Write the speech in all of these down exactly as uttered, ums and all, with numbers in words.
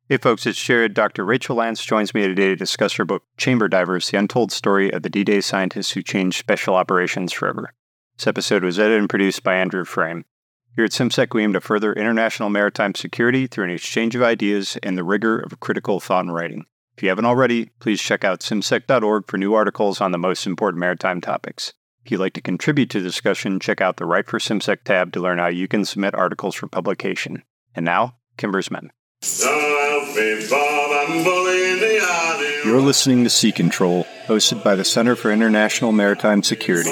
Hey folks, it's Jared. Doctor Rachel Lance joins me today to discuss her book, Chamber Divers, The Untold Story of the D-Day Scientists Who Changed Special Operations Forever. This episode was edited and produced by Andrew Frame. Here at CIMSEC, we aim to further international maritime security through an exchange of ideas and the rigor of critical thought and writing. If you haven't already, please check out cimsec dot org for new articles on the most important maritime topics. If you'd like to contribute to the discussion, check out the Write for CIMSEC tab to learn how you can submit articles for publication. And now, Kimber's Men. You're listening to Sea Control, hosted by the Center for International Maritime Security.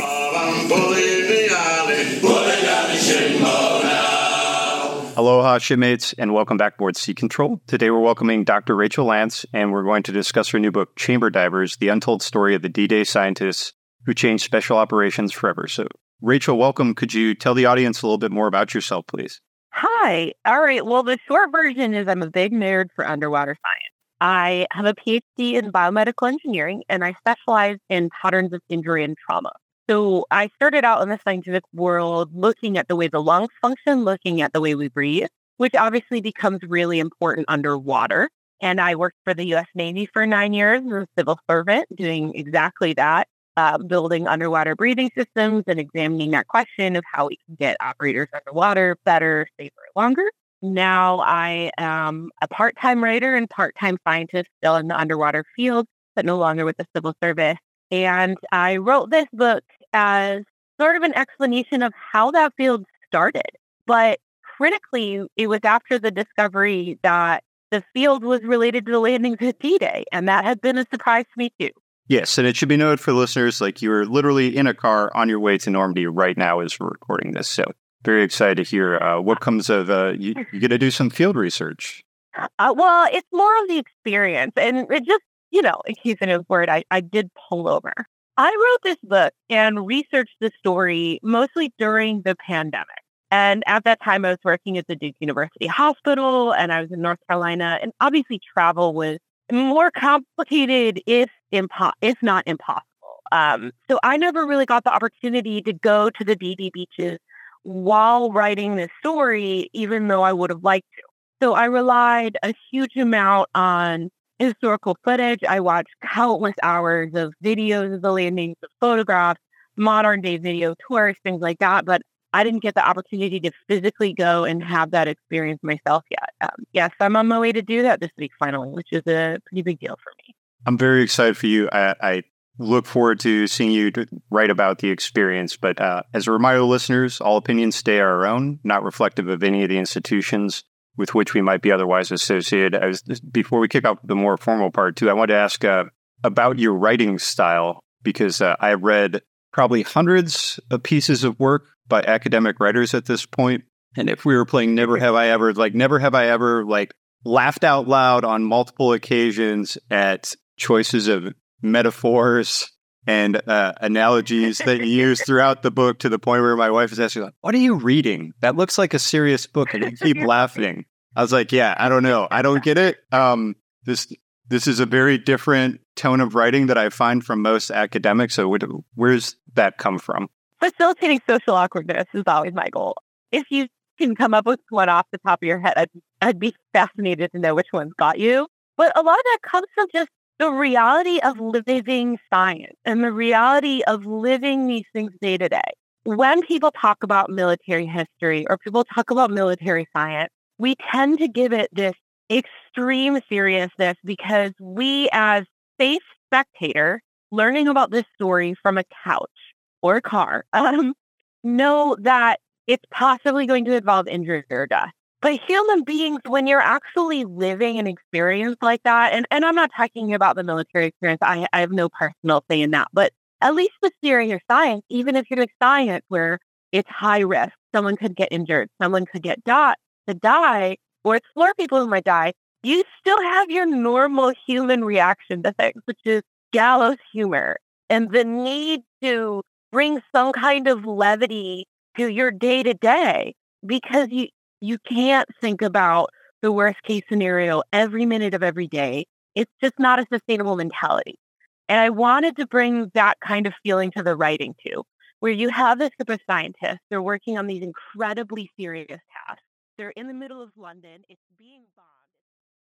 Aloha, shipmates, and welcome back aboard Sea Control. Today we're welcoming Doctor Rachel Lance, and we're going to discuss her new book, Chamber Divers, The Untold Story of the D-Day Scientists Who Changed Special Operations Forever. So, Rachel, welcome. Could you tell the audience a little bit more about yourself, please? Hi. All right. Well, the short version is I'm a big nerd for underwater science. I have a P H D in biomedical engineering, and I specialize in patterns of injury and trauma. So I started out in the scientific world looking at the way the lungs function, looking at the way we breathe, which obviously becomes really important underwater. And I worked for the U S Navy for nine years as a civil servant doing exactly that. Uh, building underwater breathing systems and examining that question of how we can get operators underwater better, safer, longer. Now I am a part-time writer and part-time scientist still in the underwater field, but no longer with the civil service. And I wrote this book as sort of an explanation of how that field started. But critically, it was after the discovery that the field was related to the landings at D-Day, and that had been a surprise to me too. Yes, and it should be noted for listeners, like you are literally in a car on your way to Normandy right now as we're recording this. So very excited to hear uh, what comes of, uh, you, you're going to do some field research. Uh, well, it's more of the experience. And it just, you know, in case it is word, I, I did pull over. I wrote this book and researched the story mostly during the pandemic. And at that time, I was working at the Duke University Hospital, and I was in North Carolina. And obviously travel was more complicated, if impo- if not impossible. Um, so I never really got the opportunity to go to the D D beaches while writing this story, even though I would have liked to. So I relied a huge amount on historical footage. I watched countless hours of videos of the landings, of photographs, modern day video tours, things like that. But I didn't get the opportunity to physically go and have that experience myself yet. Um, yes, I'm on my way to do that this week finally, which is a pretty big deal for me. I'm very excited for you. I, I look forward to seeing you write about the experience. But uh, as a reminder to listeners, all opinions stay our own, not reflective of any of the institutions with which we might be otherwise associated. I was, before we kick off the more formal part too, I wanted to ask uh, about your writing style, because uh, I read probably hundreds of pieces of work by academic writers at this point. And if we were playing Never Have I Ever, like never have I ever like laughed out loud on multiple occasions at choices of metaphors and uh, analogies that you use throughout the book, to the point where my wife is asking, like, what are you reading? That looks like a serious book. And you keep laughing. I was like, yeah, I don't know. I don't get it. Um, this this is a very different tone of writing that I find from most academics. So where, where's that come from? Facilitating social awkwardness is always my goal. If you can come up with one off the top of your head, I'd, I'd be fascinated to know which one's got you. But a lot of that comes from just the reality of living science and the reality of living these things day to day. When people talk about military history or people talk about military science, we tend to give it this extreme seriousness because we, as safe spectators, learning about this story from a couch or a car, um, know that it's possibly going to involve injury or death. But human beings, when you're actually living an experience like that, and, and I'm not talking about the military experience, I, I have no personal say in that, but at least with serious science, even if you're doing science where it's high risk, someone could get injured, someone could get die, to die, or explore people who might die, you still have your normal human reaction to things, which is gallows humor and the need to bring some kind of levity to your day-to-day, because you you can't think about the worst case scenario every minute of every day. It's just not a sustainable mentality. And I wanted to bring that kind of feeling to the writing too, where you have this group of scientists, they're working on these incredibly serious tasks. They're in the middle of London, it's being bombed.